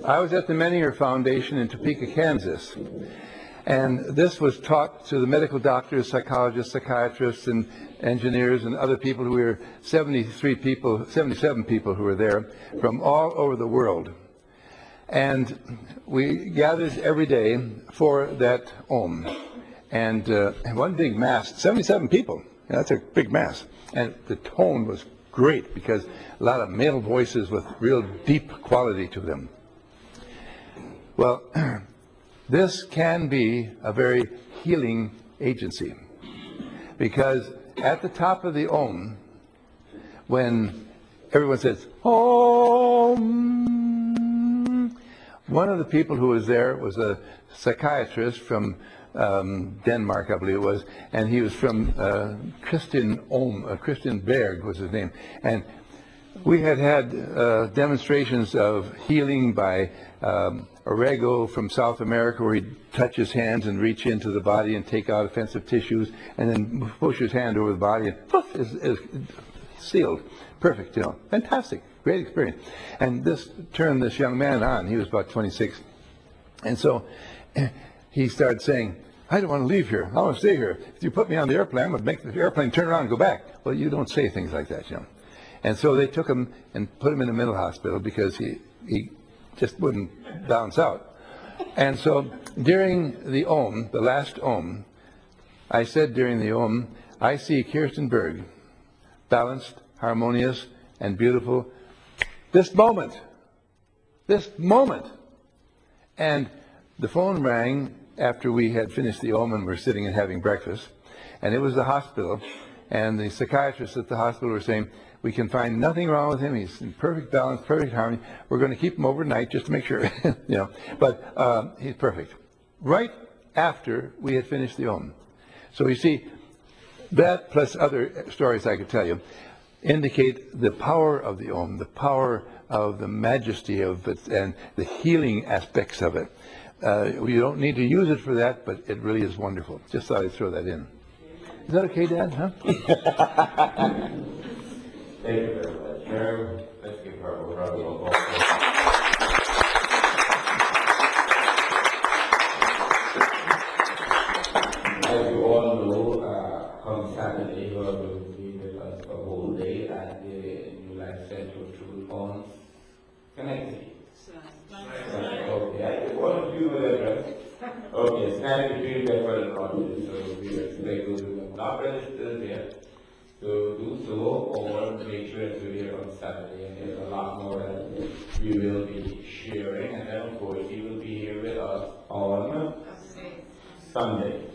I was at the Menninger Foundation in Topeka, Kansas. And this was taught to the medical doctors, psychologists, psychiatrists, and engineers, and other people who were seventy-three people, seventy-seven people who were there from all over the world. And we gathered every day for that Om. And uh, one big mass, seventy-seven people. That's a big mass. And the tone was great because a lot of male voices with real deep quality to them. Well, this can be a very healing agency because at the top of the Om, when everyone says, Om, one of the people who was there was a psychiatrist from um, Denmark, I believe it was, and he was from uh, Christian Om, uh, Christian Berg was his name. And we had had uh, demonstrations of healing by um, Orego from South America, where he'd touch his hands and reach into the body and take out offensive tissues, and then push his hand over the body, and poof, is, is sealed. Perfect, you know. Fantastic. Great experience. And this turned this young man on. He was about twenty-six. And so he started saying, I don't want to leave here. I want to stay here. If you put me on the airplane, I'm going to make the airplane turn around and go back. Well, you don't say things like that, you know. And so they took him and put him in a mental hospital because he, he just wouldn't bounce out. And so during the Om, the last Om, I said during the Om, I see Kirsten Berg, balanced, harmonious, and beautiful, this moment, this moment. And the phone rang after we had finished the Om and were sitting and having breakfast, and it was the hospital, and the psychiatrists at the hospital were saying, we can find nothing wrong with him. He's in perfect balance, perfect harmony. We're going to keep him overnight just to make sure, you know. But um, he's perfect. Right after we had finished the Om. So you see, that plus other stories I could tell you indicate the power of the Om, the power of the majesty of it, and the healing aspects of it. Uh, you don't need to use it for that, but it really is wonderful. Just thought I'd throw that in. Is that okay, Dad? Huh? Thank you very much. Mary, let's give her a round of applause. As you all know, uh, come Saturday, you will be with us the whole day at the New Life Central Truth on Connectivity. Okay, I just want to do the address. Okay, stand between them for the audience, so we expect those who have not registered yet. So do so, or make sure that you're here on Saturday, and there's a lot more that we will be sharing, and then of course he will be here with us on Sunday.